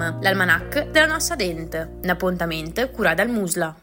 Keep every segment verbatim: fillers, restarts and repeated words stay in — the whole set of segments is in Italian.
Film, l'almanach della nostra dente, un appuntamento curato dal Musla.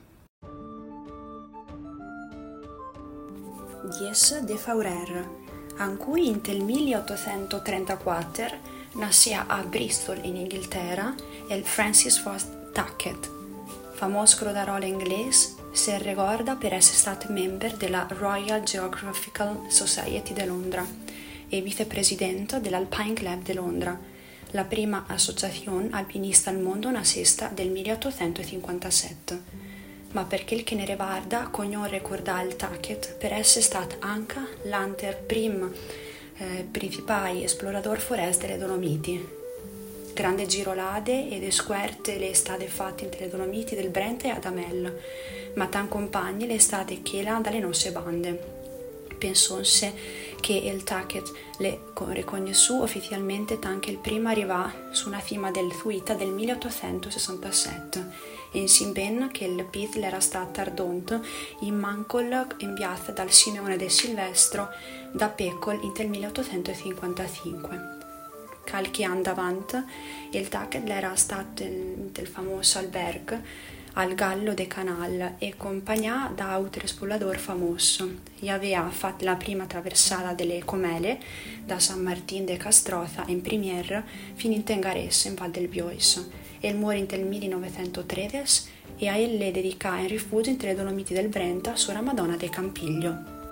Dies de Faurer, in cui in tel milleottocentotrentaquattro nascia a Bristol in Inghilterra il Francis Ford Tackett, famoso crodarolo inglese, si ricorda per essere stato membro della Royal Geographical Society di Londra e vicepresidente dell'Alpine Club di Londra, la prima associazione alpinista al mondo nazista del milleottocentocinquantasette. Ma per quel che ne riguarda, cognò ricordare il Tackett per essere stato anche l'anteprimo eh, principale esploratore foreste delle Dolomiti. Grande girolade e descoperte le state fatte nelle Dolomiti del Brenta e ad Amel, ma tan compagni le state chela dalle nostre bande. Pensonse che il Tackett le riconosciù ufficialmente anche il primo arrivà su una cima del Thuita del milleottocentosessantasette e insieme ben che il pit l'era stato ardonto in mancol inviato dal Simeone de Silvestro da Pecol in del milleottocentocinquantacinque. Qualche anno davanti il Tackett era stato del famoso albergo al Gallo de Canal e compagnia da altri esploratori famosi. E aveva fatto la prima traversata delle Comele da San Martin de Castroza in Premier fino in Tengarese in Val del Biois e il muore nel millenovecentotredici e a elle dedicà in rifugio entre le Dolomiti del Brenta sulla Madonna de Campiglio.